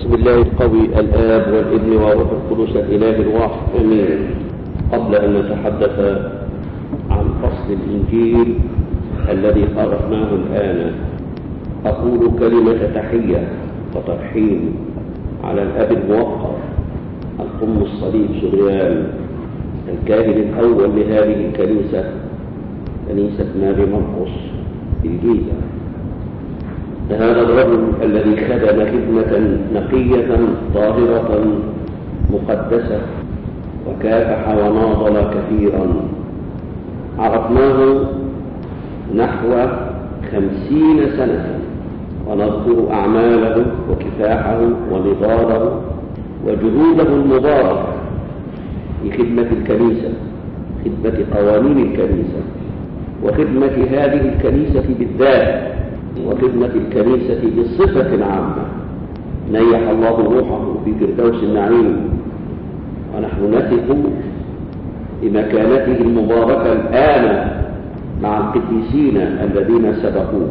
بسم الله القوي الآب والابن والروح القدس الإله الواحد آمين. قبل أن نتحدث عن فصل الإنجيل الذي قرأناه الآن، أقول كلمة تحية وترحيب على الأب الموقر القم الصليب سوريان، الكاهن الأول لهذه الكنيسة، كنيسة ماري مرقس الجيزة. هذا الرجل الذي خدم خدمة نقية طاهرة مقدسة وكافح وناضل كثيرا، عرفناه نحو 50 سنة ونذكر أعماله وكفاحه ونضاله وجهوده المباركة في خدمة الكنيسة، خدمة قوانين الكنيسة، وخدمة هذه الكنيسة بالذات، وخدمة الكنيسة بصفة عامة. نيح الله روحه في فردوس النعيم، ونحن نثق بمكانته المباركة الآن مع القديسين الذين سبقوه.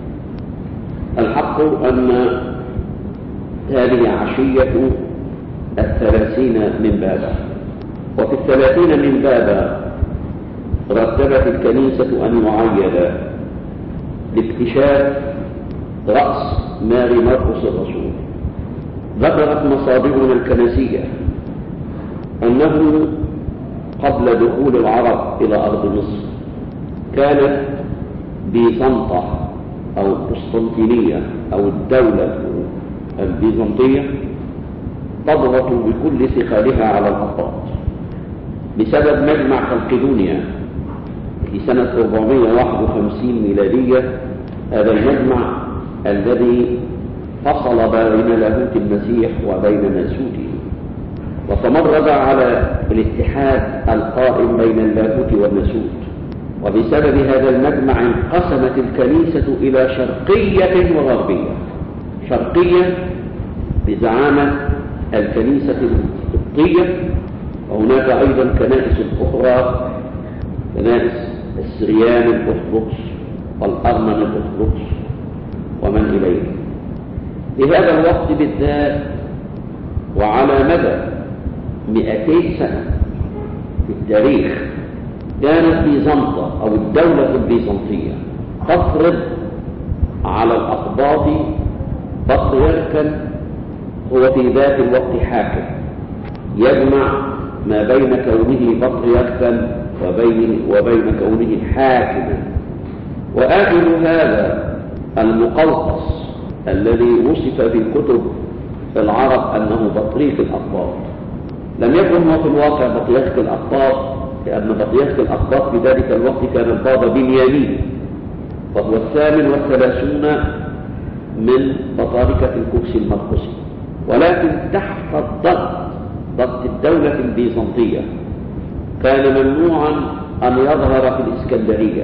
الحق أن هذه عشية 30 من بابا، وفي 30 من بابا رتبت الكنيسة أن يعيد لاكتشاف رأس ماري مرقس الرسول. ذكرت مصادرنا الكنسية أنه قبل دخول العرب إلى أرض مصر كانت بيزنطة أو القسطنطينية أو الدولة البيزنطية تضغط بكل ثقلها على الأقباط بسبب مجمع خلقدونيا في سنة 451 ميلادية. هذا المجمع الذي فصل بين لاهوت المسيح وبين ناسوته، وتمرد على الاتحاد القائم بين اللاهوت والناسوت. وبسبب هذا المجمع انقسمت الكنيسة إلى شرقية وغربية. شرقية بزعامة الكنيسة القبطية، وهناك أيضا كنائس أخرى، كنائس السريان الأرثوذكس والأرمن الأرثوذكس ومن إليه. في هذا الوقت بالذات وعلى مدى 200 سنة في التاريخ كانت بيزنطة أو الدولة البيزنطية تفرض على الأقباط بطريركا هو في ذات الوقت حاكم يجمع ما بين كونه بطريركا وبين كونه حاكما. وآخر هذا المقوقص الذي وصف في كتب العرب أنه بطريق الأقباط لم يكن هو في الواقع بطريق الأقباط، لأن بطريق الأقباط في ذلك الوقت كان البابا بنيامين، وهو 38 من بطاركة الكوكس المرقسي، ولكن تحت ضغط الدولة البيزنطية كان ممنوعا أن يظهر في الإسكندرية.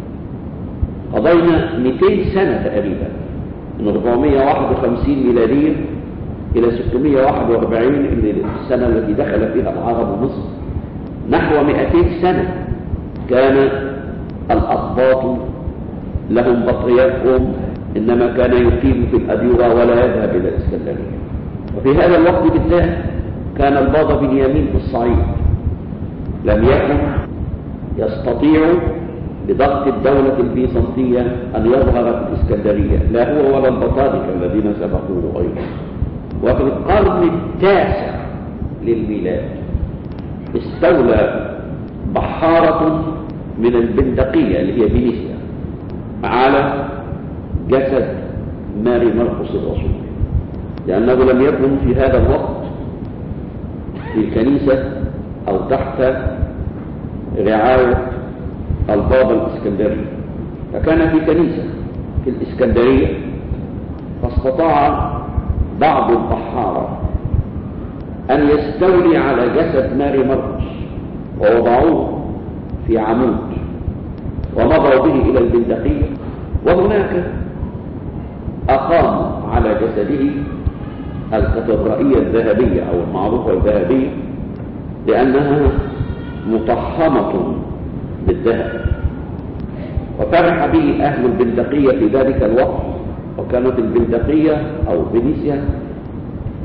قضينا 200 سنة تقريبا من 451 ميلادية إلى 641 السنة التي دخل فيها العرب مصر. نحو 200 سنة كان الأقباط لهم بطريركهم، إنما كان يقيم في الأديرة ولا يذهب إلى الإسكندرية. وفي هذا الوقت بالذات كان البابا بنيامين في الصعيد، لم يكن يستطيع بضغط الدولة البيزنطية أن يظهر في الإسكندرية، لا هو ولا البطاركة الذين سبقوه أيضا. وفي القرن 9 للميلاد استولى بحارة من البندقية اللي هي فينيسيا على جسد ماري مرقس الرسول، لأنه لم يكن في هذا الوقت في الكنيسة أو تحت رعاية البابا الإسكندري، فكان في كنيسة في الإسكندرية. فاستطاع بعض البحارة أن يستولي على جسد ماري مرقس ووضعوه في عمود ومضوا به إلى البندقية، وهناك أقاموا على جسده الكاتدرائية الذهبية أو المعروفة الذهبية، لأنها مطحنة بالذهب. وفرح به أهل البندقية في ذلك الوقت، وكانت البندقية أو فينيسيا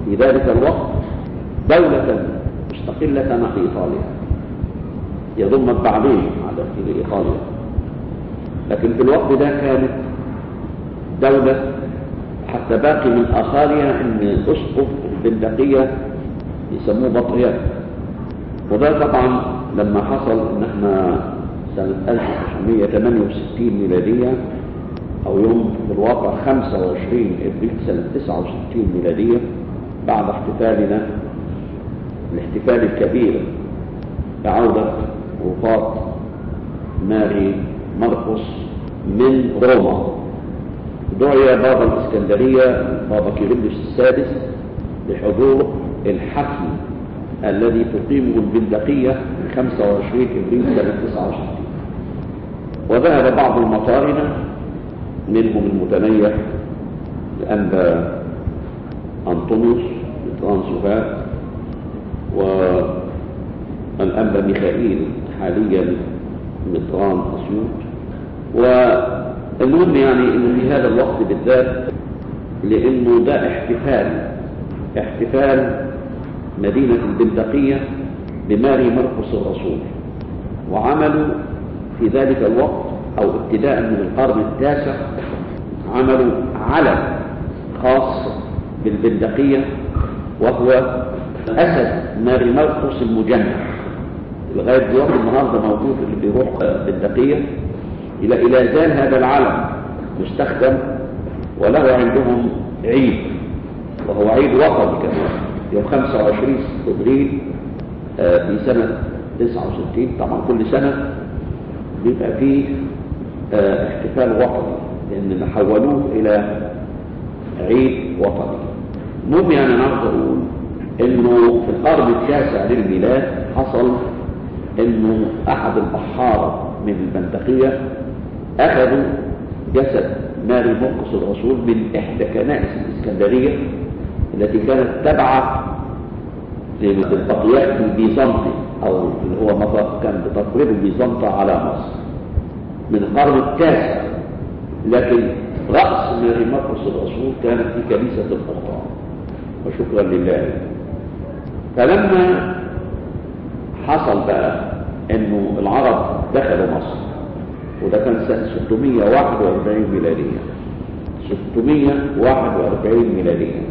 في ذلك الوقت دولة مستقلة عن إيطاليا، يضمت بعدين على إيطاليا، لكن في الوقت ده كانت دولة حتى باقي من آثارها إن أسقف البندقية يسموه بطريرك. وده طبعا لما حصل إن احنا سنة 1968 ميلادية أو يوم في الواقع 25 إبريل سنة 69 ميلادية، بعد احتفالنا الاحتفال الكبير بعودة وفاة ماري مرقس من روما، دعي بابا الإسكندرية بابا كيرلس السادس لحضور الحفل الذي تقيمه البندقية من 25 إبريل سنة 69. وذهب بعض المطارنة منهم المتنيح الأنبا أنطونيوس مطران سوهاج والأنبا ميخائيل حاليا مطران أسيوط. والمهم يعني إن في هذا الوقت بالذات، لأنه ده احتفال مدينة البندقية بماري مرقس الرسول، وعملوا في ذلك الوقت أو ابتداء من القرن التاسع عملوا علم خاص بالبندقية، وهو أسد ماري مرقس المجنح. لغاية دلوقتي النهارده موجود اللي بيروح البندقية إلى زال هذا العلم مستخدم، وله عندهم عيد وهو عيد وطني كمان يوم 25 إبريل في سنة 69. طبعا كل سنة بيبقى فيه احتفال وطني لأن حولوه إلى عيد وطني. المهم يعني أنا عاوز أقول إنه في القرن التاسع للميلاد حصل إنه أحد البحارة من البندقية أخذوا جسد ماري مرقس الرسول من إحدى كنائس الإسكندرية التي كانت تابعة للبطريرك البيزنطي أو اللي هو كان بتقريب البيزنطة على مصر من القرن التاسع، لكن رأس ماري مرقس الرسول كانت في كنيسة القبطان، وشكرا لله. فلما حصل بقى انه العرب دخلوا مصر، وده كان سنة 641 ميلادية 641 ميلادية.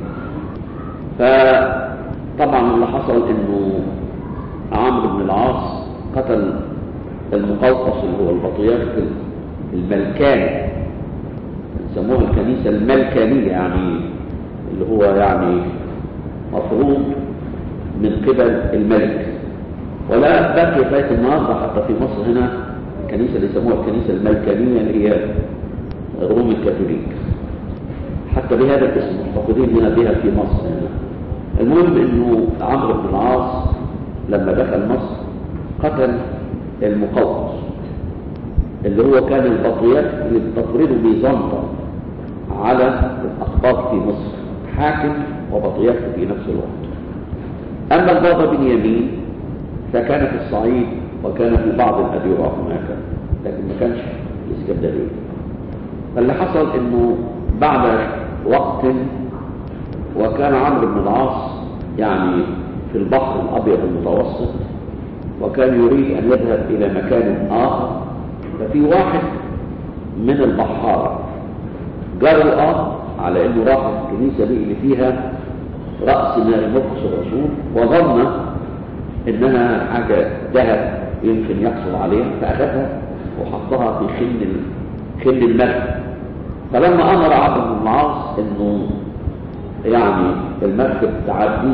فطبعا اللي حصل انه عمرو بن العاص قتل المقوقس اللي هو البطريرك الملكاني، يسموها الكنيسة الملكانية، يعني اللي هو يعني مفروض من قبل الملك. ولا باقي لغايه النهارده حتى في مصر هنا الكنيسه اللي يسموها الكنيسه الملكانيه اللي هي روم الكاثوليك، حتى بهذا الاسم محتفظين هنا بها في مصر هنا. المهم انه عمرو بن العاص لما دخل مصر قتل المقوقس اللي هو كان البطريرك اللي بتفرضه بيزنطة على الاقباط في مصر، حاكم وبطريرك في نفس الوقت. اما البابا بنيامين فكان في الصعيد وكان في بعض الأديرة هناك، لكن ما كانش في الإسكندرية. فاللي حصل انه بعد وقت وكان عمرو بن العاص يعني في البحر الأبيض المتوسط، وكان يريد أن يذهب إلى مكان آخر، ففي واحد من البحارة جرأ على انه راح الكنيسة دي اللي فيها رأس ماري مرقس الرسول، وظن انها حاجة ذهب يمكن يحصل عليها، فاخذها وحطها في خل المركب. فلما امر عمرو بن العاص انه يعني المركب تعدي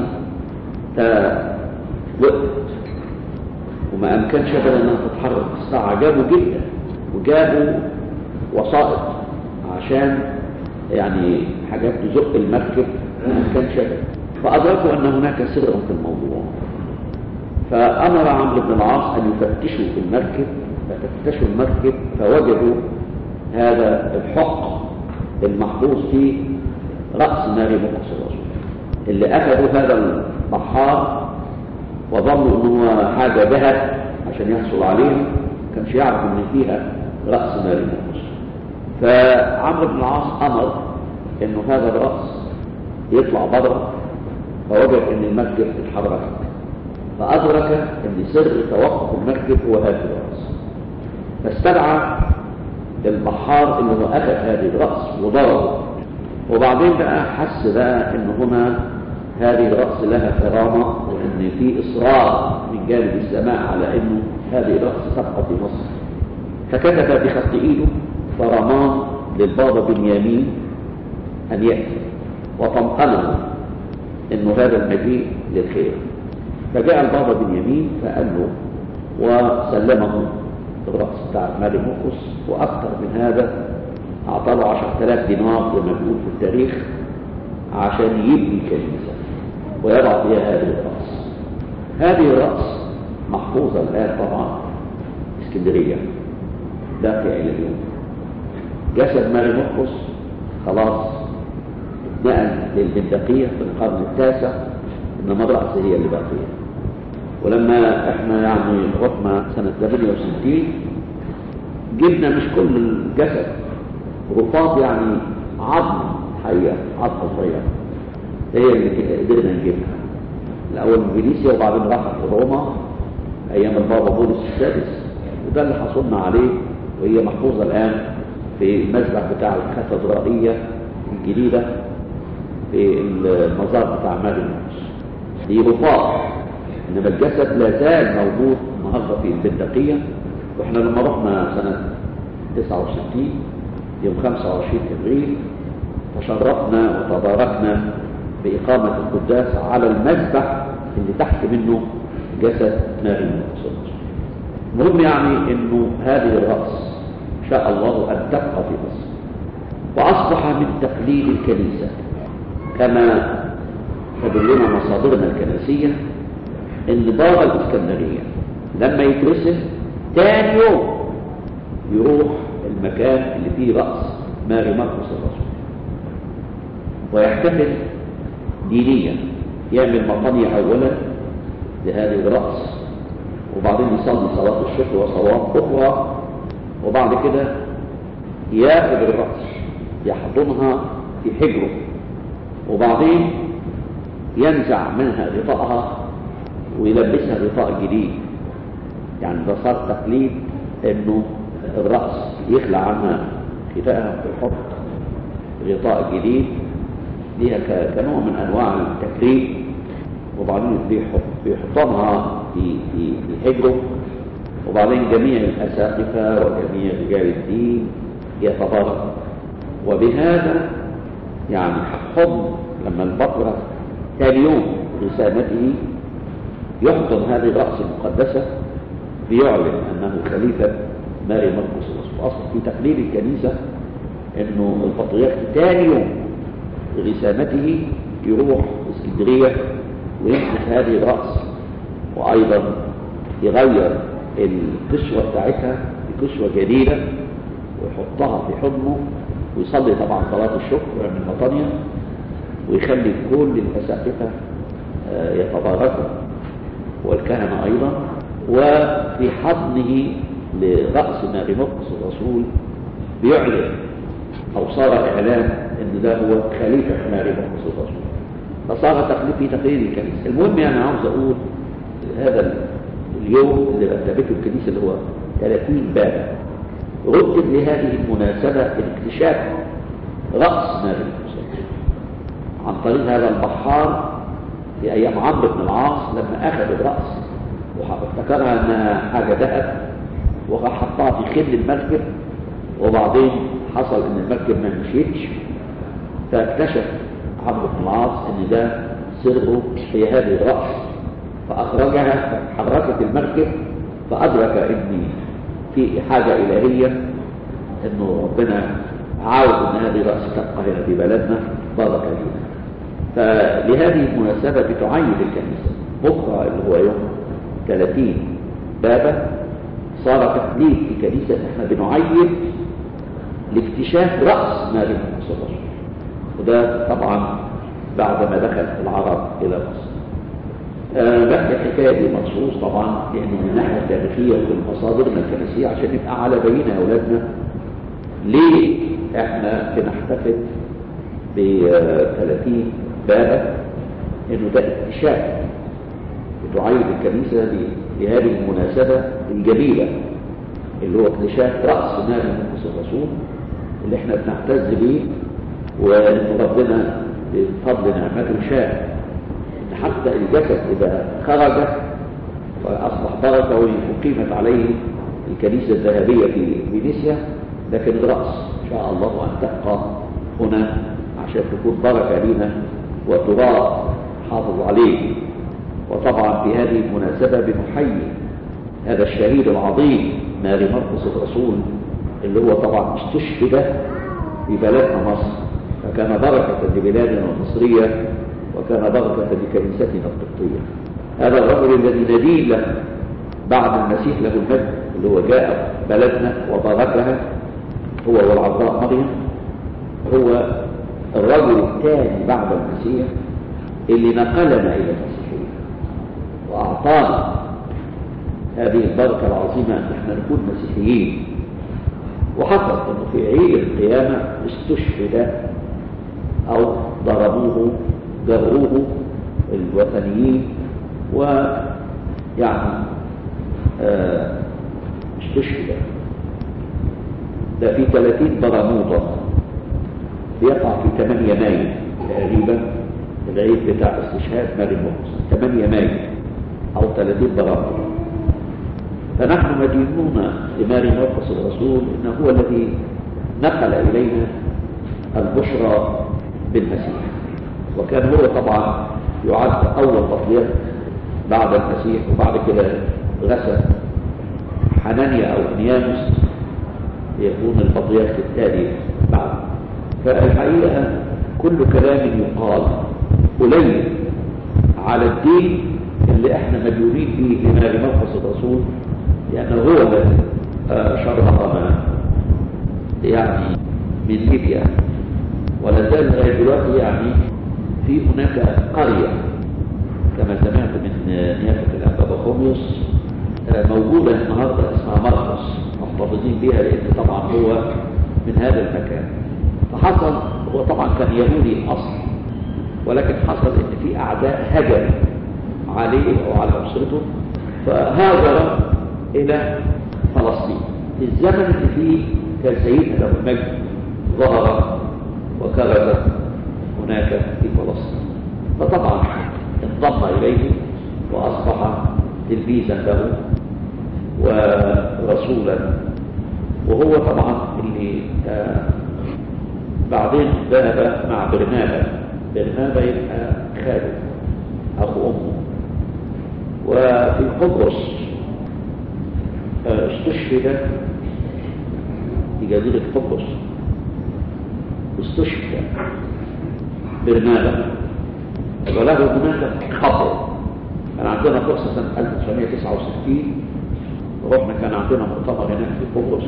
فوقت وما امكنش ابدا انها تتحرك، الساعة جابوا جدا وجابوا وسائط عشان يعني حاجات تزق المركب، ما امكنش ابدا. فادركوا ان هناك سرا في الموضوع، فأمر عمرو بن العاص أن يفتشوا في المركب، فتفتشوا المركب فوجدوا هذا الحق المحفوظ في رأس ماري مرقس الرسول، اللي أخذوا هذا البحار وظنوا أنه حاجة ذهب عشان يحصل عليها، كانش يعرف أن فيها رأس ماري مرقس. فعمرو بن العاص أمر أنه هذا الرأس يطلع بره فوجد ان المسجد اتحرك، فادرك ان سر توقف المسجد هو هذه الراس، فاستدعى البحار اللي هو اخذ هذه الراس وضربه. وبعدين بقى حس بقى ان هنا هذه الراس لها كرامه، وان في اصرار من جانب السماء على انه هذه الراس تبقى في مصر. فكتب بخط ايده فرمان للبابا بنيامين ان ياتي، وطمأنه انه هذا المجيء للخير. فجاء البابا بنيامين فقال له وسلمه الرأس بتاع مالك مرقس، واكثر من هذا اعطاه 10,000 دينار زي ما بيقول في التاريخ عشان يبني كنيسه ويضع فيها هذه الرأس. هذه الرأس محفوظه الان طبعا في اسكندريه باقيه الى اليوم. جسد مالك مرقس خلاص اتنقل للبندقيه في القرن التاسع، انما الرأس هي اللي باقيه. ولما احنا يعني رحنا سنه 68 جبنا مش كل الجسد، رفاض يعني عظم حقيقه، عظم صغيره هي اللي قدرنا نجيبها الاول من فينيسيا، وبعدين راحت لروما ايام البابا بولس السادس، وده اللي حصلنا عليه، وهي محفوظه الان في المذبح بتاع الكاتدرائيه الجديده في المزار بتاع مالك مرقس. دي رفاض، انما الجسد لا زال موجود النهارده في البندقيه. واحنا لما رحنا سنه 69 يوم 25 ابريل تشرفنا وتباركنا باقامه القداس على المذبح اللي تحت منه جسد مالك مرقس. المهم يعني انه هذه الراس شاء الله ان تبقى في مصر، واصبح من تقليد الكنيسه كما تدلنا مصادرنا الكنسيه ان بابا الاسكندريه لما يترسم تاني يوم يروح المكان اللي فيه راس ماري مرقس الرسول ويحتفل دينيا، يعمل مطانية اولا لهذه الراس، وبعدين يصلي صلاه الشكر وصلوات اخرى، وبعد كده ياخذ الراس يحضنها في حجره، وبعدين ينزع منها غطاءها ويلبسها غطاء جديد. يعني ده صار تقليد انه الراس يخلع عنها خفائها ويحط غطاء جديد ليها كنوع من انواع التكريم، وبعدين بيحطها في حجره، وبعدين جميع الاساقفه وجميع رجال الدين يتبارك. وبهذا يعني حضن لما البطرة ثاني يوم رسالته يحضن هذه الرأس المقدسة بيعلن أنه خليفة ماري مرقس الرسول. أصلا في تقليد الكنيسة أنه البطريرك ثاني يوم رسالته يروح اسكندرية ويمسك هذه الرأس، وأيضا يغير الكسوة بتاعتها بكسوة جديدة ويحطها في حضنه، ويصلي طبعا صلاة الشكر ويعمل مطانية، ويخلي كل الأساقفة يتباركوا والكهنة أيضا. وفي حضنه لرأس ماري مرقس الرسول بيعلن أو صار إعلان أن ده هو خليفة ماري مرقس الرسول، فصار تقليد في تقليد الكنيسة. المهم يعني عاوز أقول هذا اليوم اللي رتبته الكنيسة اللي هو 30 باب رتب لهذه المناسبة الاكتشاف رأس ماري مرقس عن طريق هذا البحار في أيام عمرو بن العاص، لما أخذ الرأس وافتكرها أنها حاجة ذهب وحطها في خل المركب، وبعدين حصل أن المركب ما مشيتش، فاكتشف عمرو بن العاص أن ده سره في هذه الرأس، فأخرجها فحركت المركب، فأدرك أن في حاجة إلهية أنه ربنا عاوز أن هذه الرأس تبقى هنا في بلدنا بارك فينا. فلهذه المناسبة بتعيد الكنيسة بكرة اللي هو يوم 30 بابا صار تقليد في كنيسة احنا بنعيد لاكتشاف رأس ماري مرقس الرسول، وده طبعا بعد ما دخل العرب إلى مصر. بحكي الحكاية دي مخصوص طبعا لأنه من الناحية التاريخية والمصادر الكنسية عشان نبقى على بينة يا أولادنا ليه احنا بنحتفل ب 30 بابا انه ده اكتشاف بتعيد الكنيسة لهذه المناسبة الجميلة اللي هو اكتشاف رأس ماري مرقس الرسول اللي احنا بنعتز بيه، وان ربنا بفضل نعمته شاء ان حتى الجسد اذا خرج فاصبح بركة وقيمت عليه الكنيسة الذهبية في فينيسيا، لكن الرأس ان شاء الله ان تبقى هنا عشان تكون بركة لنا وتراث حافظ عليه. وطبعا في هذه المناسبة بنحيي هذا الشهيد العظيم ماري مرقس الرسول اللي هو طبعا استشهد في بلدنا مصر، فكان بركة لبلادنا المصرية وكان بركة لكنيستنا القبطية. هذا الرجل الذي ندين له بعد المسيح له المجد اللي هو جاء بلدنا وباركها هو والعذراء مريم، هو الرجل الثاني بعد المسيح اللي نقلنا إلى المسيحية وأعطانا هذه البركة العظيمة أن احنا نكون مسيحيين. وحصل أنه في عيد القيامة استشهد أو ضربوه جرؤوه الوثنيين، ويعني استشهد. ده في 30 برمودا بيقع في 8 مايو تقريبا العيد بتاع استشهاد ماري مرقس، 8 مايو أو 30 برمودا. فنحن مدينون لماري مرقس الرسول إنه هو الذي نقل إلينا البشرى بالمسيح، وكان هو طبعا يعد أول بطريرك بعد المسيح، وبعد كده غسل حنانيا أو أنيانوس يكون البطريرك التالي بعد. فالحقيقة كل كلام يقال قليل على الدين اللي احنا مديونين به لماري مرقس الرسول، لأنه هو الذي شرعنا يعني من ليبيا، ولا زال لغاية دلوقتي يعني في هناك قرية كما سمعت من نيافة الأنبا بخوميوس موجودة النهاردة اسمها مرقس، محتفظين بها لأن طبعا هو من هذا المكان. فحصل هو طبعا كان يهودي الأصل، ولكن حصل ان في أعداء هجم عليه وعلى أسرته فهاجر إلى فلسطين في الزمن اللي فيه كان سيدنا له المجد ظهر وكرز هناك في فلسطين، فطبعا انضم إليه وأصبح تلميذا له ورسولا. وهو طبعا اللي بعدين ذهب مع برنابا يبقى خاله أخو أمه. وفي قبرص استشهد في جزيرة قبرص، استشهد برنابا وله هناك قبر. كان عندنا فرصة سنة 1969 رحنا، كان عندنا مؤتمر هناك في قبرص،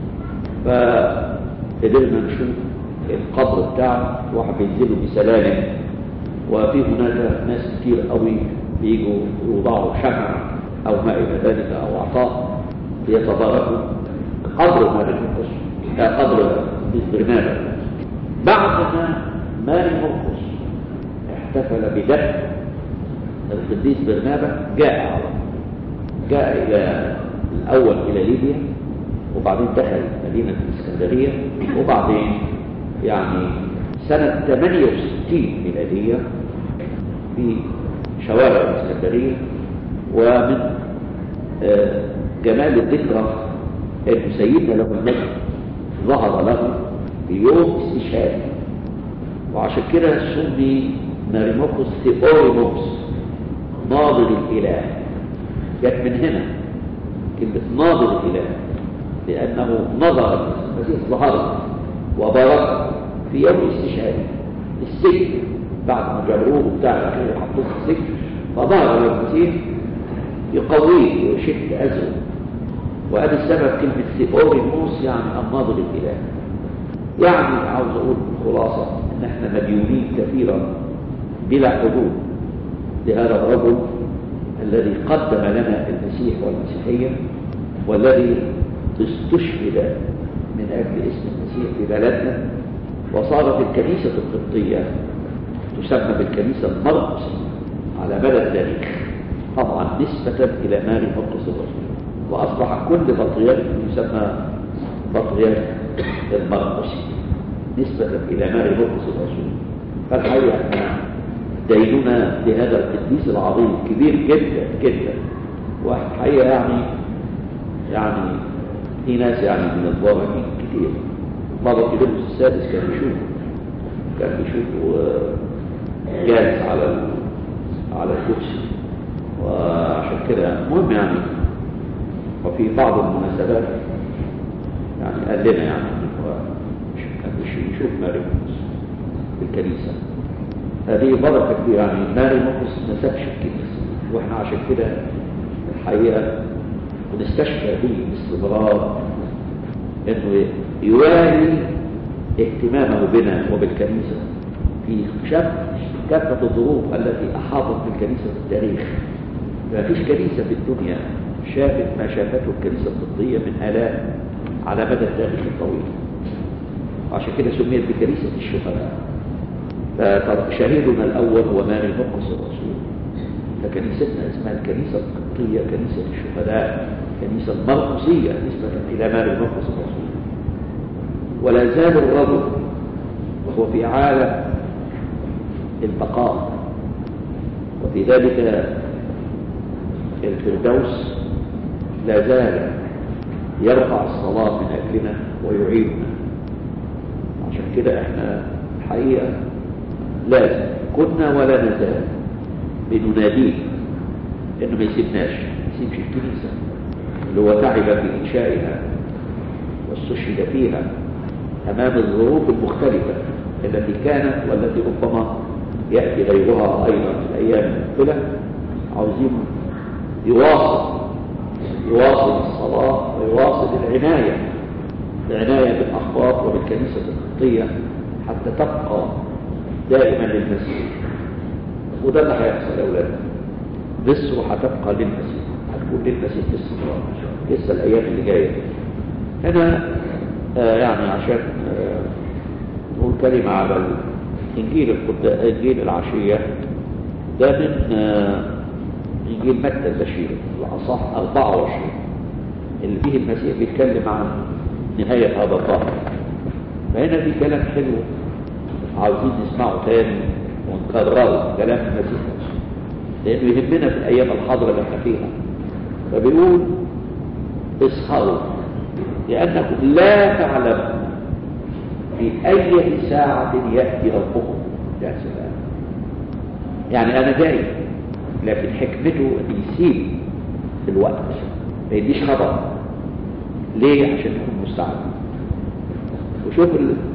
فقدرنا نشوف القبر بتاعه. واحد بينزلوا بسلالم، وفي هناك ناس كتير قوي بيجوا يوضعوا شمع أو ما إلى ذلك أو عطاء يتباركوا. قبر ماري مرقس قبر برنابا. بعد ما ماري مرقس احتفل بدفن القديس برنابا جاء إلى الأول إلى ليبيا، وبعدين دخل مدينة الإسكندرية، وبعدين يعني سنة 68 ميلادية في شوارع الإسكندرية. ومن جمال الذكرى أن سيدنا له المجد ظهر له في يوم استشهاده، وعشان كده سمي ماري مرقس ثيوريموس ناظر الإله. جت من هنا كلمة ناظر الإله، لأنه نظر المسيح ظهر وبارك في يوم استشهاده السجن بعد ما جروه بتاع الأخير وحطوه في السجن، فظهر المسيح يقويه ويشد أزره. وهذا السبب كلمة ثيوريموس يعني الناظر الإله. يعني عاوز أقول خلاصة إن احنا مديونين كثيرا بلا حدود لهذا الرجل الذي قدم لنا المسيح والمسيحية، والذي استشهد من أجل اسم المسيح في بلدنا، وصارت الكنيسة القبطية تسمى بالكنيسة المرقسية على مدى التاريخ، طبعا نسبة إلى ماري مرقس الرسول، وأصبح كل بطريرك يسمى بطريرك المرقسي نسبة إلى ماري مرقس الرسول. فالحقيقة احنا ديننا لهذا القديس العظيم كبير جدا جدا، والحقيقة يعني في ناس يعني من الضارين كتير. بابا كيرلس السادس كان بيشوفه جالس على الكرسي، وعشان كده مهم يعني. وفي بعض المناسبات يعني قال لنا يعني مش نشوف ماري مرقس في الكنيسة. هذه بركة كبيرة يعني. ماري مرقس ما سابش الكنيسة، واحنا عشان كده الحقيقة ونستشفى به باستمرار انه يوالي اهتمامه بنا وبالكنيسة في كافة الظروف التي احاطت بالكنيسة في التاريخ. ما فيش كنيسة في الدنيا شافت ما شافته الكنيسة القبطية من آلام على مدى التاريخ الطويل، عشان كده سميت بكنيسة الشهداء. فشهيدنا الأول هو ماري مرقس الرسول، فكنيستنا اسمها الكنيسة القبطية، كنيسة الشهداء، كنيسة المرقسية نسبة إلى ماري مرقس الرسول. ولا زال الرجل وهو في عالم البقاء، وفي ذلك الفردوس لا زال يرفع الصلاة من أجلنا ويعيننا. عشان كده احنا الحقيقة لازم كنا ولا نزال بنناديه انه ما يسيبناش، ما يسيبش الكنيسة اللي هو تعب في إنشائها واستشهد فيها أمام الظروف المختلفة التي كانت والتي ربما يأتي غيرها أيضا في الأيام المقبلة. عاوزين يواصل الصلاة ويواصل العناية بالأخبار وبالكنيسة القبطية حتى تبقى دائما للمسيح. وده اللي هيحصل يا أولاد، مصر هتبقى للمسيح، هتكون للمسيح باستمرار لسه الأيام اللي جاية. أنا يعني عشان نقول كلمة على إنجيل العشية ده من إنجيل متى البشير الأصح 24 اللي فيه المسيح بيتكلم عن نهاية هذا الظهر. فهنا في كلام حلو عاوزين نسمعه تاني ونكرره، كلام المسيح لأنه يهمنا في الأيام الحاضرة اللي احنا فيها. فبيقول اصحوا لأنكم لا تعلمون في أي ساعة يأتي ربكم. يا سلام، يعني أنا جاي لكن حكمته يسيب الوقت ما يديش خبر. ليه؟ عشان يكون مستعد. وشوف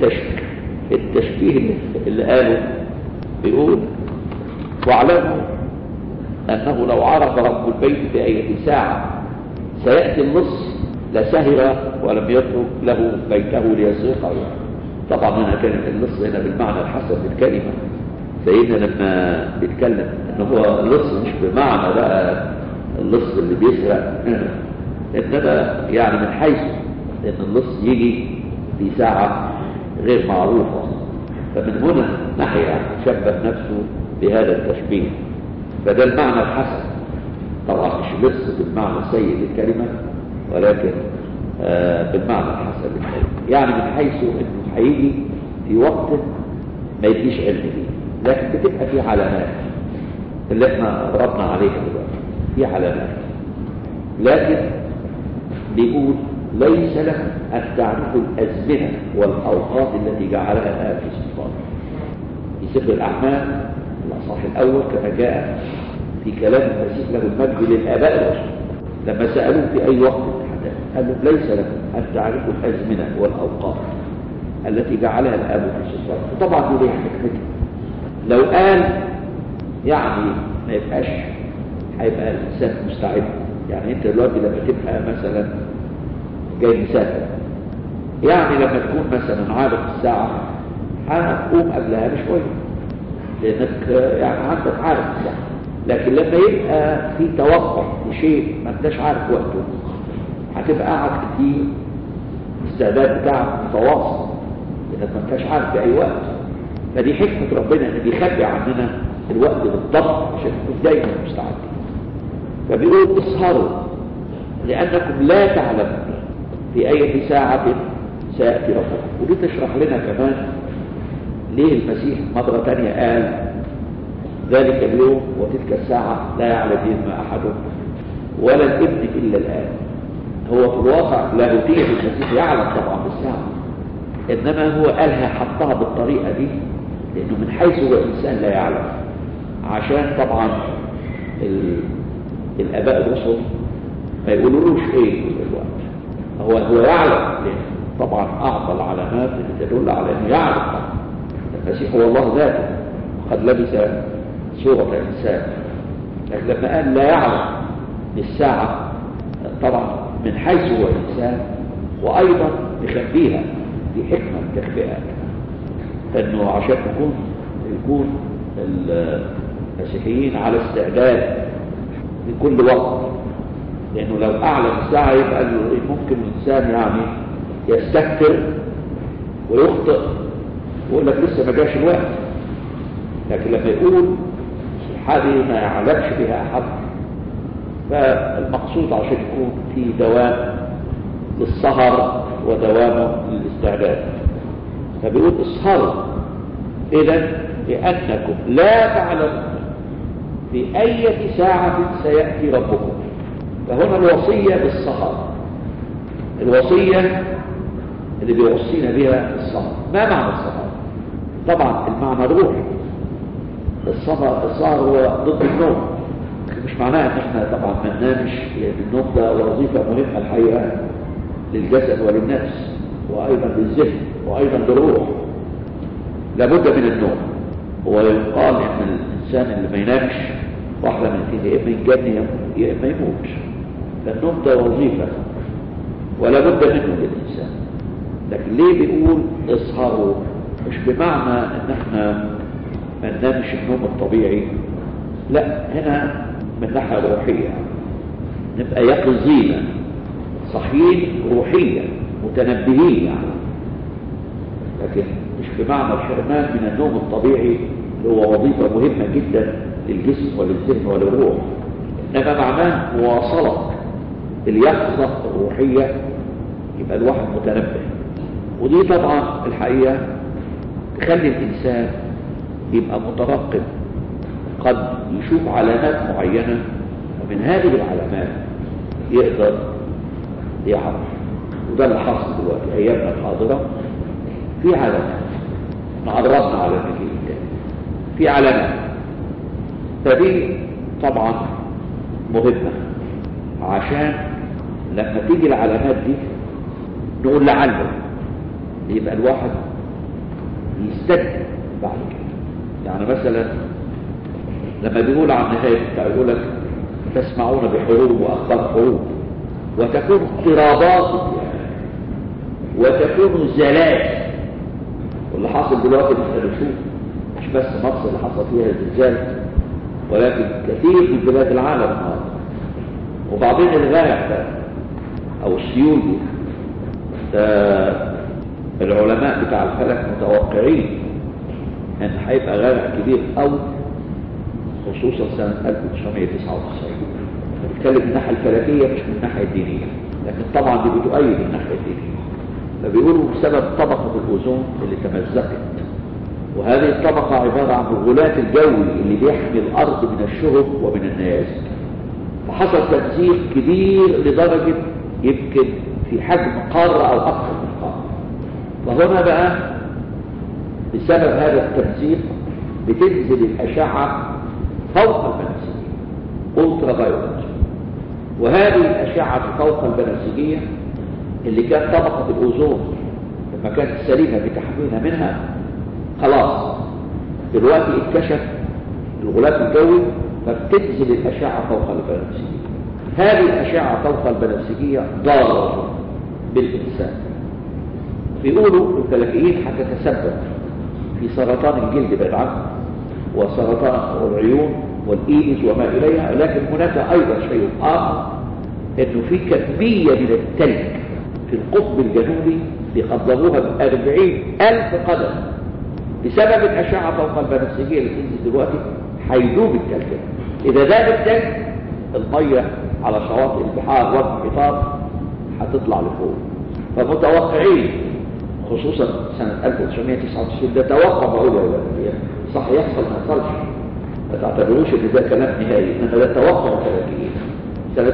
التشبيه اللي قاله، بيقول واعلموا أنه لو عرف رب البيت في أي ساعة سيأتي اللص لسهر ولم يترك له بيته ليسرقه. طبعا هنا كانت اللص هنا بالمعنى الحسن للكلمة. سيدنا لما بيتكلم ان هو اللص مش بمعنى بقى اللص اللي بيسرق، انما يعني من حيث ان اللص يجي في ساعة غير معروفة. فمن هنا ناحية شبه نفسه بهذا التشبيه، فده المعنى الحسن. طبعا مش لص بالمعنى السيء للكلمة، ولكن بالمعنى الحسن للكلمة، يعني من حيث انه هيجي في وقت ما يديش علم فيه، لكن بتبقى في علامات اللي احنا ضربنا عليها دلوقتي، في علامات. لكن بيقول ليس لكم ان تعرفوا الازمنه والاوقات التي جعلها الاب في سلطانه. في سفر الاعمال الاصحاح الاول كما جاء في كلام المسيح له المجد للاباء الرسل لما سالوه في اي وقت قال له ليس لكم ان تعرفوا الازمنه والاوقات التي جعلها الاب في سلطانه. وطبعا دي ليه حكمته. لو قال يعني ما يبقاش هيبقى الانسان مستعد. يعني انت دلوقتي لما تبقى مثلا جاي مسافر، يعني لما تكون مثلا عارف الساعه هتقوم قبلها بشويه لانك يعني عندك عارف الساعه. لكن لما يبقى في توقع لشيء ما انتش عارف وقته هتبقى قاعد كتير، الاستعداد بتاعك متواصل لانك ما انتش عارف في اي وقت. فدي حكمه ربنا ان بيخبي عننا الوقت بالضبط عشان تكون دايما مستعدين. فبيقول اسهروا لأنكم لا تعلمون في أي ساعة سيأتي ربكم. ودي تشرح لنا كمان ليه المسيح مرة تانية قال ذلك اليوم وتلك الساعة لا يعلم بهما أحد ولا الابن إلا الآن. هو في الواقع لاهوتيا المسيح يعلم طبعا بالساعة، إنما هو قالها حطها بالطريقة دي لأنه من حيث هو إنسان لا يعلم، عشان طبعا الآباء الرسل ما يقولولوش إيه الوقت. هو يعلم، طبعا أعطى العلامات اللي تدل على أنه يعلم. المسيح هو الله ذاته وقد لبس صورة إنسان، لكن لما قال لا يعلم للساعة طبعا من حيث هو إنسان، وأيضا يخبيها في حكمة تخبئها، أنه عشان يكون المسيحيين على استعداد في كل وقت، لأنه لو أعلم الساعة يبقى ممكن الإنسان يعني يستكثر ويخطئ ويقول لك لسه ما جاش الوقت. لكن لما يقول هذه ما يعلمش بها أحد، فالمقصود عشان يكون في دوام للسهر ودوام للاستعداد. فبيقول اسهروا إذن لأنكم لا تعلمون في أي ساعة سيأتي ربكم. فهنا الوصية بالسهر، الوصية اللي بيوصينا بها السهر. ما معنى السهر؟ طبعا المعنى الروحي. السهر هو ضد النوم، مش معناه ان احنا طبعا ما ننامش، لان النوم ده وظيفة مهمة الحقيقة للجسد وللنفس وايضا للذهن وايضا للروح. لابد من النوم. ويقال ان الانسان اللي ما ينامش واحدة من الاثنين، يا اما يتجنن يا اما يموت. فالنوم ده وظيفة ولا بد منه للإنسان. لكن ليه بيقول اسهروا؟ مش بمعنى ان احنا ما ننامش النوم الطبيعي، لا، هنا من ناحية روحية نبقى يقظين صحيين روحيا متنبهين يعني، لكن مش بمعنى الحرمان من النوم الطبيعي اللي هو وظيفة مهمة جدا للجسم وللذهن وللروح، انما معناه مواصلة اليقظة الروحية، يبقى الواحد متنبه. ودي طبعا الحقيقة تخلي الإنسان يبقى مترقب، قد يشوف علامات معينة ومن هذه العلامات يقدر يعرف. وده اللي حصل دلوقتي أيامنا الحاضرة، في علامات نقربنا على المجيء الثاني، في علامات. فدي طبعا مهمة عشان لما تيجي العلامات دي نقول لعله، يبقى الواحد يستدعي بعد كده. يعني مثلا لما بيقول عن نهاية يقول لك تسمعون بحروب وأخبار حروب وتكون اضطرابات وتكون زلازل. واللي حاصل دلوقتي نشوف مش بس مصر اللي حصل فيها زلزال، ولكن كثير من بلاد العالم النهارده. وبعدين الغرق ده او السيول دي، العلماء بتاع الفلك متوقعين ان هيبقى غرق كبير قوي، خصوصا سنة 1999. بنتكلم من الناحية الفلكية مش من الناحية الدينية، لكن طبعا دي بتؤيد الناحية الدينية. فبيقولوا بسبب طبقة الأوزون اللي تمزقت، وهذه الطبقة عبارة عن الغلاف الجوي اللي بيحمي الأرض من الشهب ومن النيازك. فحصل تمزيق كبير لدرجة يمكن في حجم قارة أو أكثر من قارة. وهنا بقى بسبب هذا التمزيق بتنزل الأشعة فوق البنفسجية أولترا فايولت، وهذه الأشعة فوق البنفسجية اللي كانت طبقة الأوزون لما كانت السليمة بتحمينا منها خلاص دلوقتي اتكشف الغلاف الجوي، فبتنزل الأشعة فوق البنفسجية. هذه الأشعة فوق البنفسجية ضارة بالإنسان. بيقولوا الفلكيين هتتسبب في سرطان الجلد بالعكس وسرطان العيون والإيدز وما إليها. لكن هناك أيضا شيء آخر، إنه في كمية من التلج في القطب الجنوبي بيقدروها ب40,000 قدم بسبب الأشعة فوق البنفسجية اللي بتنزل دلوقتي، هيدوب التلج. اذا داب التلج الميه على شواطئ البحار والمحيطات هتطلع لفوق. فمتوقعين خصوصا سنة 1999 ده توقع بقول يا ولاد صح يحصل ما يحصلش، ما تعتبروش ان ده كلام نهائي، انما ده توقع فلكي. سنة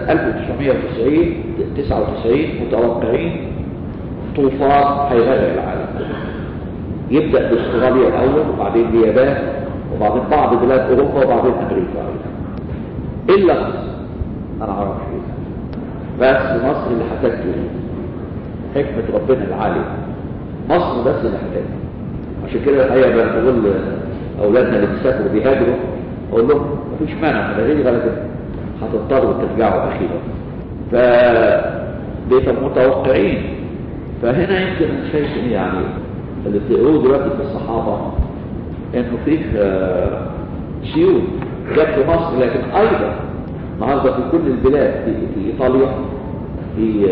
1999 متوقعين طوفان هيغرق العالم، يبدأ باستراليا الاول وبعدين اليابان وبعدين بعض بلاد اوروبا وبعدين امريكا الا مصر. انا اعرف ايه بس مصر اللي هتكتب حكمة ربنا العالية، مصر بس اللي هتكتب. عشان كده الحقيقة بقول اولادنا اللي بيسافروا بيهاجروا اقول لهم مفيش مانع ده غير على كده هتضطروا ترجعوا اخيرا. فبيبقوا متوقعين. فهنا يمكن انا شايف يعني اللي بتقولوه دلوقتي في الصحابه انه فيه سيول جت في مصر، لكن ايضا النهارده في كل البلاد، في ايطاليا، في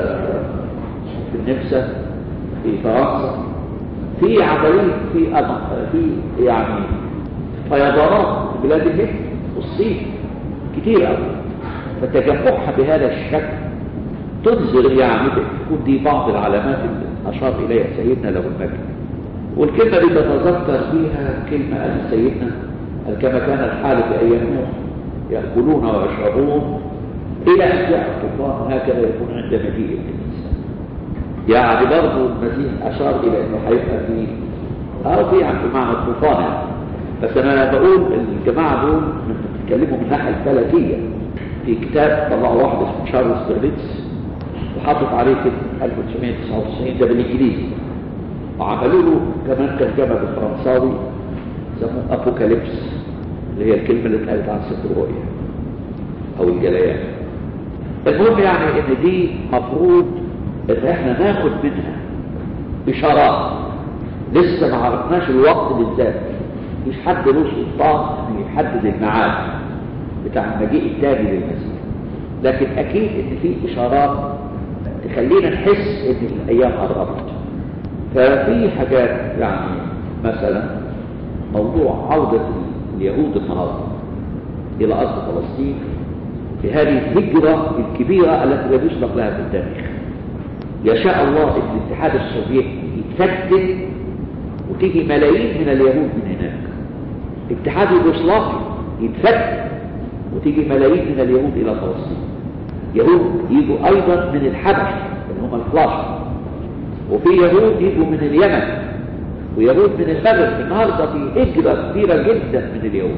النمسا، في فرنسا، في عمليه في يعني فيضانات في بلاد الهند والصين كتير قوي. فتجمعها بهذا الشكل تنذر يعني تكون دي بعض العلامات اللي اشار اليها سيدنا له المجد. والكلمه اللي تتذكر فيها كلمه قال سيدنا كما كان الحال في ايام نوح ياكلون ويشربون الى ان جاء الطوفان، هكذا يكون عند مجيء الانسان. يعني برضه المسيح اشار الى انه هيبقى في يعني بمعنى الطوفان يعني. بس انا بقول الجماعه دول بيتكلموا من الناحيه الفلكيه. في كتاب طلعوا واحد اسمه شارلز ستيرليتز وحطت عليه كده 1999 ده بالانجليزي، وعملوا له كمان ترجمه بالفرنساوي سموه ابوكاليبس، اللي هي الكلمه اللي اتقالت عن سفر الرؤيا او الجليات. المهم يعني ان دي مفروض ان احنا ناخد منها اشارات. لسه ما عرفناش الوقت بالذات، مش حد له سلطان ان يحدد الميعاد بتاع المجيء التالي للمسيح، لكن اكيد ان في اشارات تخلينا نحس ان الايام قربت. ففي حاجات يعني مثلا موضوع عودة اليهود النهارده الى ارض فلسطين في هذه الهجرة الكبيرة التي لا يسبق لها في التاريخ. يشاء الله ان الاتحاد السوفيتي يتفتت وتيجي ملايين من اليهود من هناك. الاتحاد اليوغوسلافي يتفتت وتيجي ملايين من اليهود الى فلسطين. يهود يجوا ايضا من الحبش اللي هم الفلاشة، وفي يهود يجوا من اليمن، ويهود من المغرب. النهارده في هجرة كبيرة جدا من اليهود.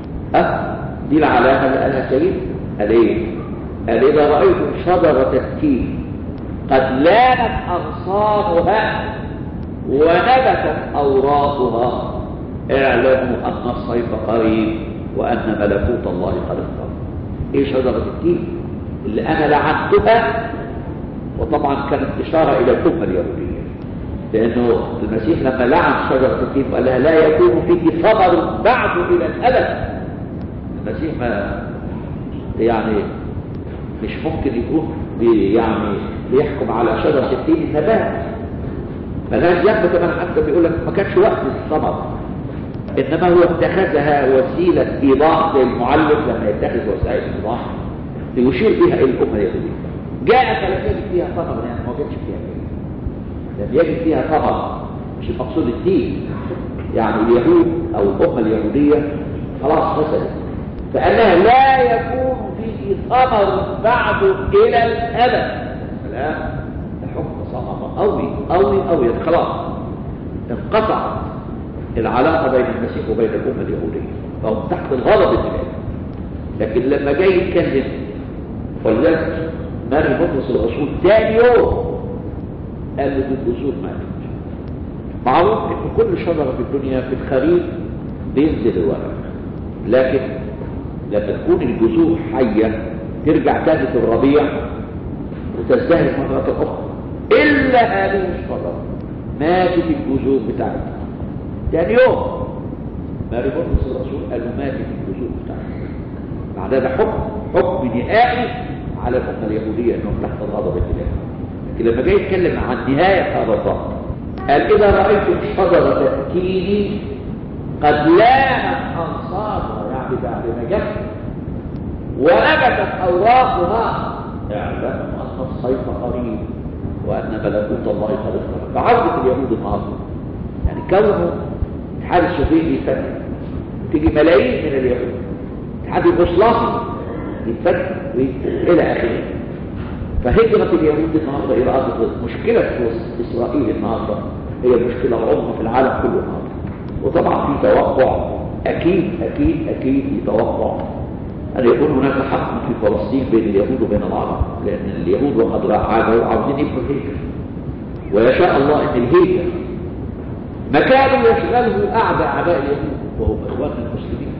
دي العلامة اللي قالها سيد قال ايه؟ قال اذا رأيتم شجرة التين قد لانت اغصانها ونبتت اوراقها اعلموا ان الصيف قريب وان ملكوت الله قد اقترب. ايه شجرة التين اللي انا لعنتها؟ وطبعا كانت اشارة الى الامة اليهودية، لانه المسيح لما لعن شجرة التين وقال لها لا يكون فيك ثمر بعد الى الابد. المسيح ما يعني مش ممكن يكون يعني بيحكم على شجرة التين النبات، ملهاش ذنب. كمان حتى بيقول لك ما كانش وقت الثمر، انما هو اتخذها وسيله ايضاح للمعلم لما يتخذ وسائل ايضاح ليشير بها الى الامه اليهوديه. جاءت فلم يجد فيها ثمر، يعني ما وجدش فيها كده، لم يجد فيها ثمر. مش المقصود الدين، يعني اليهود او الامه اليهوديه خلاص فسدت، فقال لها لا يكون فيه ثمر بعد الى الابد. لا، الحكم صعب قوي قوي قوي، خلاص انقطعت العلاقه بين المسيح وبين الامه اليهوديه، فهم تحت الغضب الالهي. لكن لما جاي يتكلم ولذلك ماري بطرس الرسول ثاني يوم قال له الجذور ماتت. معروف ان كل شجره في الدنيا في الخريف بينزل الورق، لكن لما تكون الجذور حيه ترجع تاني في الربيع وتزدهر مرة أخرى. إلا هذه الشجرة ماتت الجذور بتاعتها. ثاني يوم ماري بطرس الرسول قال له ماتت الجذور بتاعتها. معناه ده حكم نهائي على الأمة اليهودية أنهم تحت الغضب الإلهي. لكن لما جاي يتكلم عن نهاية هذا الضغط قال إذا رأيتم شجرة التين قد لانت أغصانها بعد ما جت ونبتت أوراقها اعلموا أن الصيف قريب وأن ملكوت الله قد اقترب. فعودة اليهود النهارده يعني كونه الاتحاد السوفيتي يتفتح تيجي ملايين من اليهود، الاتحاد اليوغوسلافي يتفتح إلى آخره. فهجرة اليهود النهارده إلى أرض مشكلة إسرائيل النهارده هي المشكلة العظمى في العالم كله النهارده. وطبعا في توقع أكيد في توقع أن يكون هناك حق في فلسطين بين اليهود وبين العرب، لأن اليهود وقد عاوزين يبنوا الهيكل، ويشاء الله أن الهيكل مكان يشغله أعداء اليهود وهم إخوان المسلمين.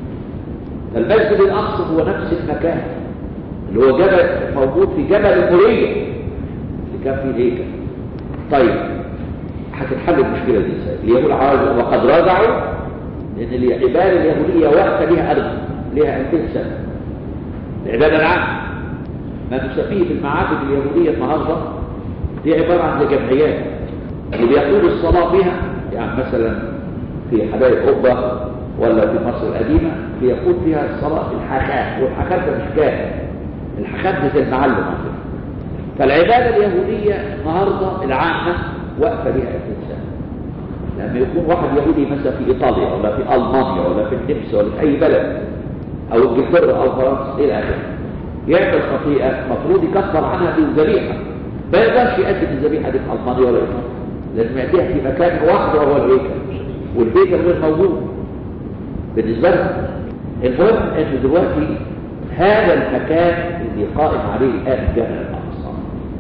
المسجد الأقصى هو نفس المكان اللي هو جبل موجود في جبل المورية اللي كان فيه الهيكل. طيب هتتحل المشكلة دي ازاي؟ اليهود عاوزوا وقد رجعوا، لأن العبادة اليهودية وقت لها أرض لها 2000 سنة. العبادة العامة ما نسميه في المعابد اليهودية النهارده دي عبارة عن جمعيات اللي بيقول الصلاة بها، يعني مثلا في حدائق قبة ولا في مصر القديمة بيقول فيها الصلاة الحاخام، والحاخام ده مش كاهن، الحاخام ده زي المعلم عندنا. فالعبادة اليهودية النهارده العامة واقفة لها 2000 سنة. لما يكون واحد يهودي مثلا في إيطاليا ولا في ألمانيا ولا في النمسا ولا في أي بلد أو إنجلترا أو فرنسا إلى آخره يعمل خطيئة المفروض يكفر عنها بالذبيحة، ما يقدرش يقدم الذبيحة دي في ألمانيا ولا إيطاليا، لازم يأتيها في مكان واحد وهو الهيكل، والهيكل غير موجود بالنسبة لهم. المهم إن دلوقتي هذا المكان اللي قائم عليه الآن الجامع الأقصى،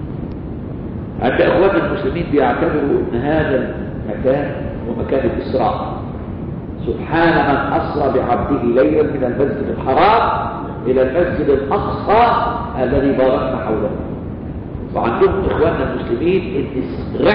عند إخوان المسلمين بيعتبروا أن هذا المكان هو مكان الإسراء. سبحان من أسرى بعبده ليلا من المسجد الحرام إلى المسجد الأقصى الذي باركنا حوله. وعندهم إخواننا المسلمين إن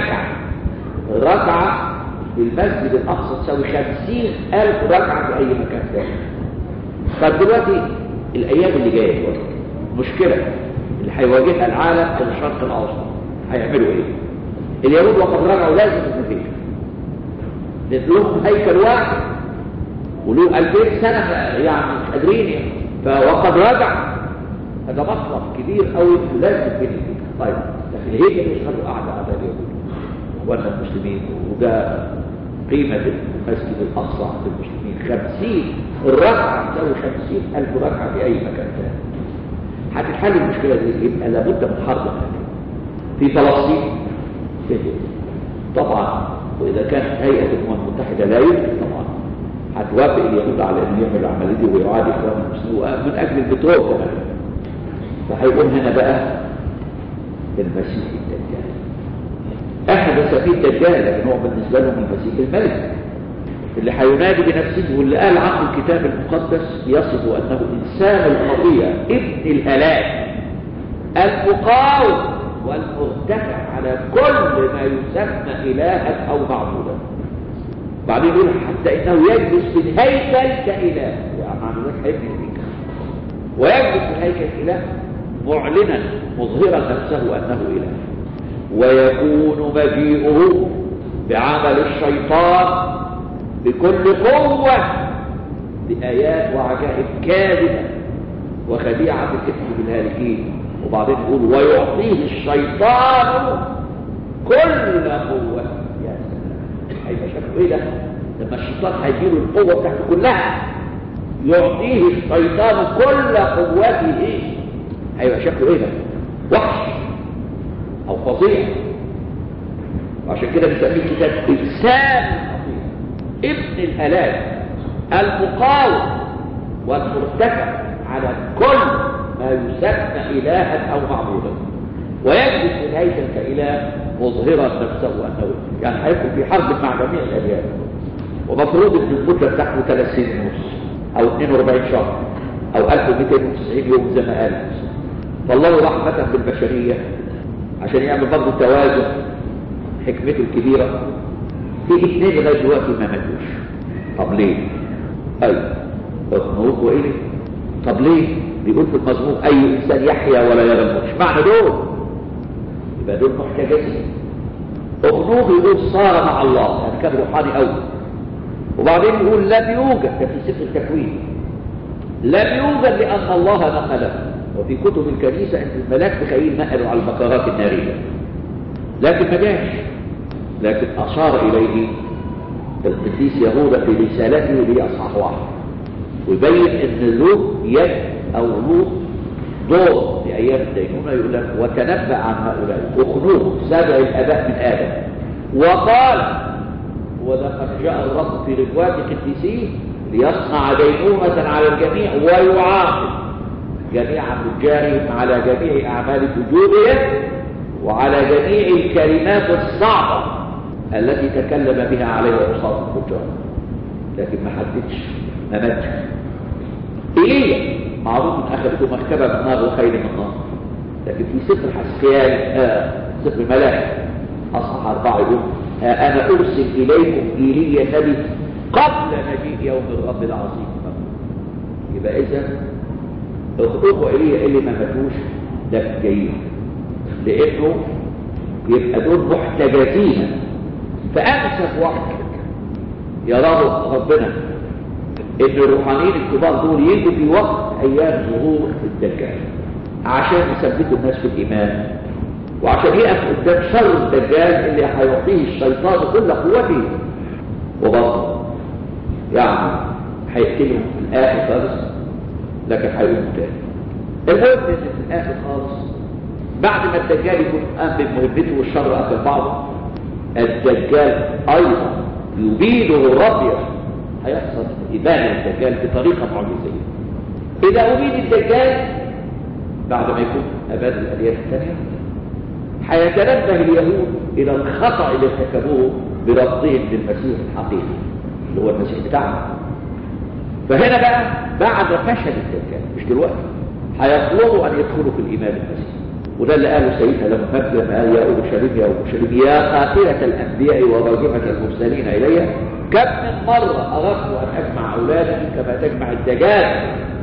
ركعة في المسجد الأقصى تساوي 50,000 ركعة في أي مكان ثاني. طب دلوقتي الأيام اللي جاية دلوقتي مشكلة اللي هيواجهها العالم في الشرق الأوسط هيعملوا إيه؟ اليهود وقد رجعوا لازم يكون لهم هيكل واحد وله 2000 سنة يعني مش قادرين يعني. وقد رجع هذا مطلب كبير قوي لازم يكون. طيب لكن الهيكل يشغلوا أعداء اليهود وانا المسلمين، وده قيمة المسجد الأقصى عند المسلمين 50 الركعة تساوي 50,000 ركعة في أي مكان ثاني. هتتحل المشكلة دي يبقى لابد من حرب في فلسطين طبعا. وإذا كانت هيئة الأمم المتحدة لا يمكن طبعا هتوافق اليهود على أن يعمل العملية دي ويعادي إخوان المسلمين من أجل البترول كمان. فهيقوم هنا بقى المسيح الدجال. احنا بنسميه الدجال لكن هو بالنسبة لهم المسيح الملك اللي هينادي بنفسه، واللي قال عنه الكتاب المقدس يصف أنه إنسان الخطيئة ابن الهلاك المقاوم والمرتفع على كل ما يسمى إلها أو معبودا. بعدين يقول حتى إنه يجلس في الهيكل كإله، يعني معنى ذلك هيكل الهيكل ويجلس في الهيكل كإله معلنا مظهرا نفسه أنه إله، ويكون مجيئه بعمل الشيطان بكل قوة بآيات وعجائب كاذبة وخديعة الإثم بالهالكين. وبعدين يقول ويعطيه الشيطان كل قوة. يا سلام، هيبقى شكله ايه ده لما الشيطان هيجيله القوة بتاعته كلها، يعطيه الشيطان كل قوته، هيبقى شكله ايه ده؟ وحش او فظيع. وعشان كده بنسميه كتاب انسان خطير ابن الهلاك المقاوم والمرتفع على كل ما يسمى إلها أو معبودا، ويجلس في الهيكل كإله مظهرا نفسه أنه يعني هيكون في حرب مع جميع الأديان. ومفروض أن المدة بتاعته 3 سنين ونص أو 42 شهر أو 1290 يوم زي ما قال. فالله رحمة بالبشرية عشان يعمل برضه توازن حكمته الكبيرة في 2 لغاية دلوقتي ما ماتوش. طب ليه؟ أيوه أخنوخ وإيه؟ طب ليه؟ بيقول في المزمور أي إنسان يحيا ولا يرى الموت. مش معنى دول يبقى دول محتاجين. أخنوخ يقول صار مع الله، يعني كان روحاني أول. وبعدين يقول لم يوجد، ده في سفر التكوين لم يوجد لأن الله نقله. وفي كتب الكنيسة أن الملاك ميخائيل نقلوا على البقرات النارية، لكن ما جاش. لكن أشار إليه القديس يهوذا في رسالته لأصحاح 1، ويبين أن له يد أو له دور في أيام الدينونة. يقول لك وتنبأ عن هؤلاء أخنوه 7 الآباء من آدم وقال، وده قد جاء الرب في رضوان قديسيه ليصنع دينونة على الجميع ويعاقب جميع تجارهم على جميع أعمال فجورهم وعلى جميع الكلمات الصعبة التي تكلم بها عليه عصاة الفجار. لكن ما حددش، ما مدش. إيليا معروف ان اخذته مركبه من نار وخيل من نار، لكن في سفر حسقيال سفر ملاك اصحاح 4 يقول انا ارسل اليكم ايليا النبي قبل مجيء يوم الرب العظيم. يبقى اذا اخوه ايليا اللي ما ماتوش ده جيد، لانه يبقى دول محتجزين فانسب وقت يراه ربنا ان الروحانيين الكبار دول يجوا في وقت ايام ظهور الدجال عشان يثبتوا الناس في الايمان، وعشان يقف قدام شر الدجال اللي هيعطيه الشيطان كل قوته وبرضه يعني هيقتلهم في الاخر خالص، لكن هيقوموا تاني. المهم ان في الاخر خالص بعد ما الدجال يكون قام بمهمته والشر قتل بعضه، الدجال ايضا يبيده الرب هيحصل إبانة الدجال بطريقة معجزية. إذا أبيد الدجال بعد ما يكون أباد الأديان الثانية، هيتنبه اليهود إلى الخطأ اللي ارتكبوه برفضهم للمسيح الحقيقي اللي هو المسيح بتاعنا. فهنا بقى بعد فشل الدجال مش دلوقتي هيطلبوا أن يدخلوا في الإيمان المسيح. وده اللي قاله سيدنا لما مجد قال يا أورشليم يا أورشليم يا قاتلة الأنبياء وراجمة المرسلين إلي، كم من مرة أردت أن أجمع أولادي كما تجمع الدجاج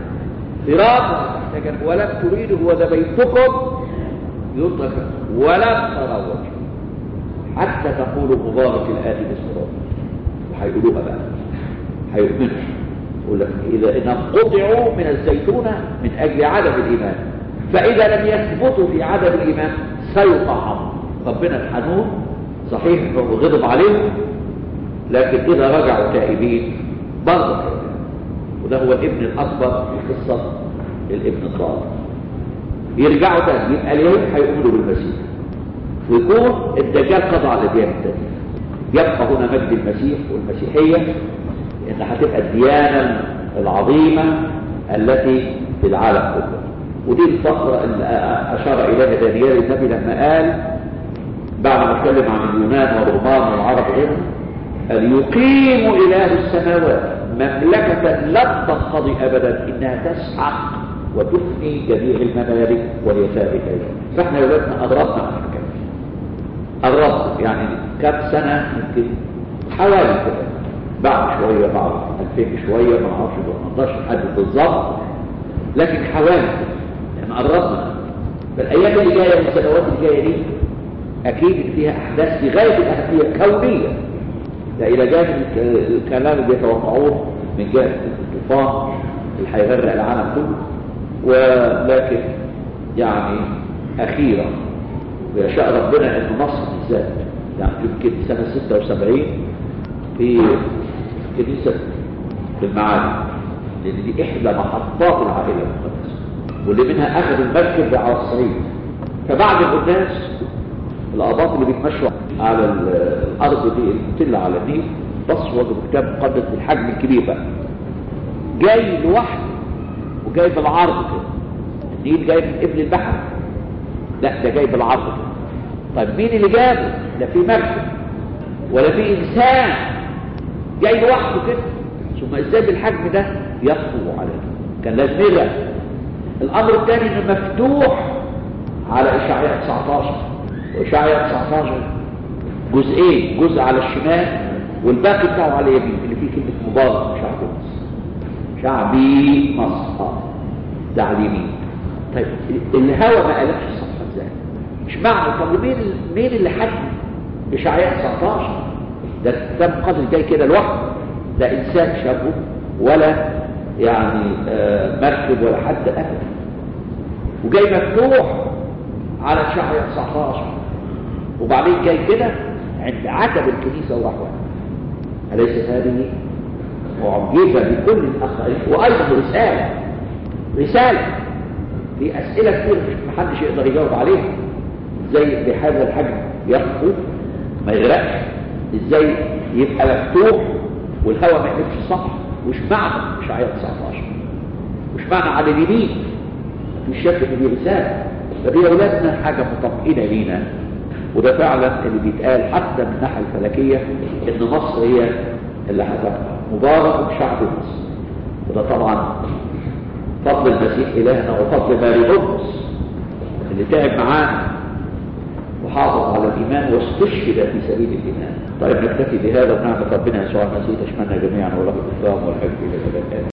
فراقا تحت ولم تريده وذا بيتكم يترك ولم تروا وجهه حتى تقولوا مبارك الآتي باسم ربه. وهيقولوها بقى، هيؤمنوا. يقول لك إذا إنهم قطعوا من الزيتونة من أجل عدم الإيمان، فإذا لم يثبتوا في عدم الإيمان سيطعموا. ربنا الحنون صحيح إنه غضب عليهم، لكن إذا رجعوا تائبين برضه تائبين. وده هو الابن الأكبر في قصة الابن الضال. يرجعوا تاني، يبقى اليهود هيؤمنوا بالمسيح ويكون الدجال قضى على الديانة التانية. يبقى هنا مجد المسيح والمسيحية، إن هتبقى الديانة العظيمة التي في العالم كله. ودي الفقرة اللي أشار إليها دانيال النبي لما قال بعد ما اتكلم عن اليونان والرومان والعرب وغيرهم، قال يقيم إله السماوات مملكة لن تنقضي أبدا إنها تسحق وتفني جميع الممالك وهي ثابتة. فاحنا يا ولادنا قربنا من الحكاية، قربنا يعني كم سنة يمكن حوالي كده، بعد شوية بعد 2000 شوية ما اعرفش 18 حد بالظبط، لكن حوالي يعني قربنا. فالأيام اللي جاية والسنوات اللي جاية دي أكيد فيها أحداث في غاية الأهمية كونية. ده إلى جانب الكلام اللي بيتوقعوه من جهة الطوفان اللي هيغرق العالم كله، ولكن يعني أخيرا ويشاء ربنا أن مصر بالذات يعني يمكن سنة 76 في كنيسة في المعادي، لأن دي إحدى محطات العائلة المقدسة واللي منها أخذ المركب على الصعيد. فبعد القداس الآباط اللي بيتمشوا على الأرض دي المطلة على النيل بص وجد كتاب مقدس بالحجم الكبير بقى جاي لوحده وجاي بالعرض كده. النيل جاي من قبل البحر، لا ده جاي بالعرض كده. طيب مين اللي جابه؟ لا في مركب ولا في إنسان، جاي لوحده كده. ثم ازاي بالحجم ده يخطو عليه؟ كان لازم يغرق. الأمر الثاني إنه مفتوح على إشعياء 19، وإشعياء 19 جزئين، جزء على الشمال والباقي بتاعه على اليمين اللي فيه كلمة مبارك شعب مصر، شعبي مصر ده على اليمين. طيب الهوى ما قالكش الصفحة ازاي؟ مش معنى طب مين اللي حكم إشعياء 19؟ ده كتاب مقدس جاي كده لوحده، لا إنسان شافه ولا يعني مركب ولا حد ابدا، وجاي مفتوح على شهر 19، وبعدين جاي كده عند عتب الكنيسه وراح واقف. أليست هذه معجزه لكل الاخرين؟ وايضا رساله في اسئله كتير محدش يقدر يجاوب عليها. ازاي بهذا الحجم يخفو ما يغرقش؟ ازاي يبقى مفتوح والهواء ما يقلبش السطح؟ وش معنى اشعياء 19؟ وش معنى على اليمين؟ مفيش شك ان دي رساله. فدي اولادنا حاجه مطمئنه لينا، وده فعلا اللي بيتقال حتى من الناحيه الفلكيه ان مصر هي اللي هتبقى مبارك شعب مصر. وده طبعا فضل المسيح الهنا وفضل ماري مرقس اللي تعب معانا وحافظ على الايمان واستشهد في سبيل الايمان. طيب نكتفي بهذا ونعمة ربنا يسوع المسيح تشملنا جميعا وله الكرام والحب الى الابد.